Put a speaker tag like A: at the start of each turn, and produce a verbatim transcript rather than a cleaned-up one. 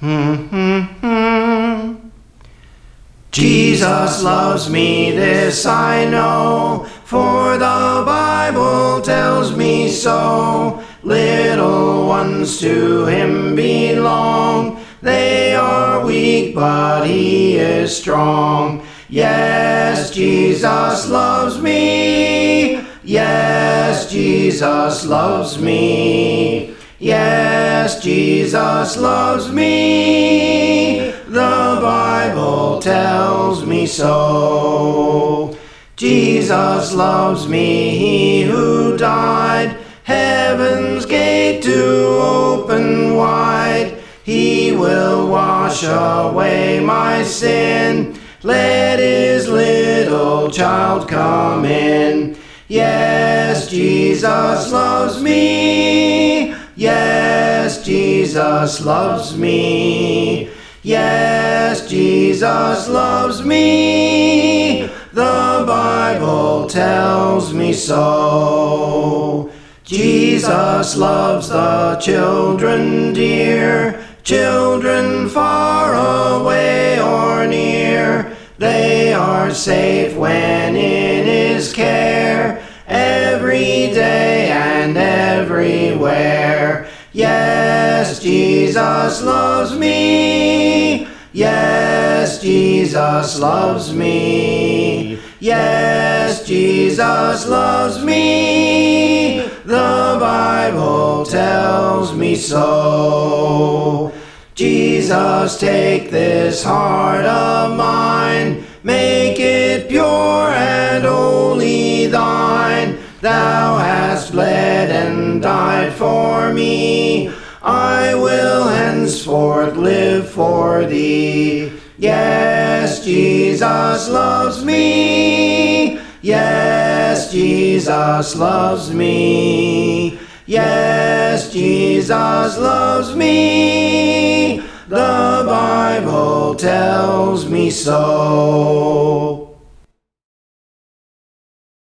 A: Jesus loves me, this I know, for the Bible tells me so. Little ones to him belong, they are weak, but he is strong. Yes, Jesus loves me. Yes, Jesus loves me. Yes, Jesus loves me. The Bible tells me so. Jesus loves me, he who died, heaven's gate to open wide. He will wash away my sin. Let his little child come in. Yes, Jesus loves me. Yes, Jesus loves me. Yes, Jesus loves me. The Bible tells me so. Jesus loves the children dear, children far away or near. They are safe when in his care, every day and everywhere. Yes, Jesus loves me. Yes, Jesus loves me. Yes, Jesus loves me. The Bible tells me so. Jesus, take this heart of mine, make it pure and wholly thine. Thou hast bled and died for me, I will henceforth live for thee. Yes, Jesus loves me. Yes, Jesus loves me. Yes, Jesus loves me. The Bible tells me so.